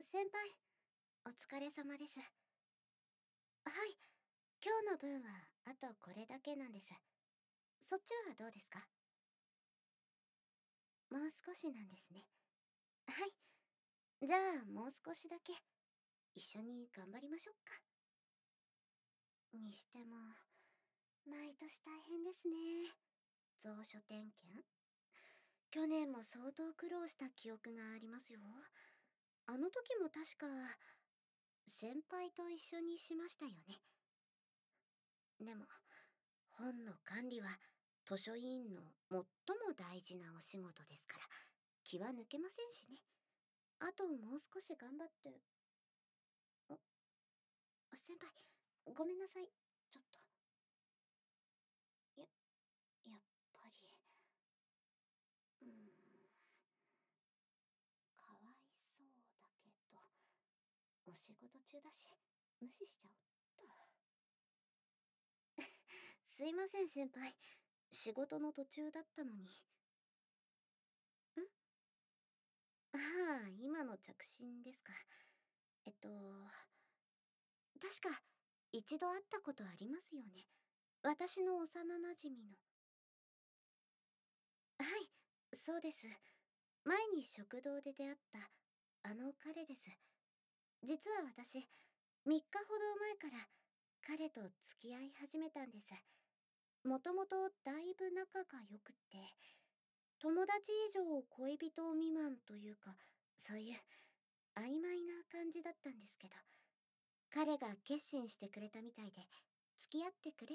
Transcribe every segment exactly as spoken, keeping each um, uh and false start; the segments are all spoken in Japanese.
先輩、お疲れ様です。はい、今日の分はあとこれだけなんです。そっちはどうですか？もう少しなんですね。はい、じゃあもう少しだけ一緒に頑張りましょうか。にしても、毎年大変ですね。蔵書点検。去年も相当苦労した記憶がありますよ。あの時も確か、先輩と一緒にしましたよね。でも、本の管理は図書委員の最も大事なお仕事ですから、気は抜けませんしね。あともう少し頑張って。あ、先輩、ごめんなさい。ちょっと。や、やっぱり。うーん。かわいそうだけど、お仕事中だし、無視しちゃおっと。すいません、先輩。仕事の途中だったのに。んああ、今の着信ですか。えっと、確か一度会ったことありますよね。私の幼馴染の。はい、そうです。前に食堂で出会ったあの彼です。実は私、みっかほど前から彼と付き合い始めたんです。もともとだいぶ仲が良くって、友達以上恋人未満というか、そういう曖昧な感じだったんですけど、彼が決心してくれたみたいで、付き合ってくれって。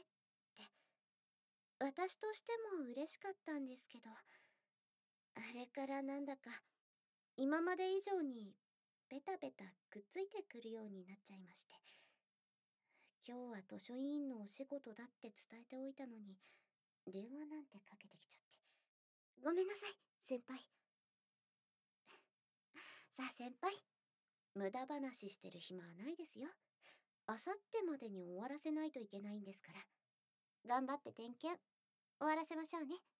私としても嬉しかったんですけど、あれからなんだか今まで以上にベタベタくっついてくるようになっちゃいまして。今日は図書委員のお仕事だって伝えておいたのに、電話なんてかけてきちゃって。ごめんなさい、先輩。さあ先輩、無駄話してる暇はないですよ。あさってまでに終わらせないといけないんですから。頑張って点検、終わらせましょうね。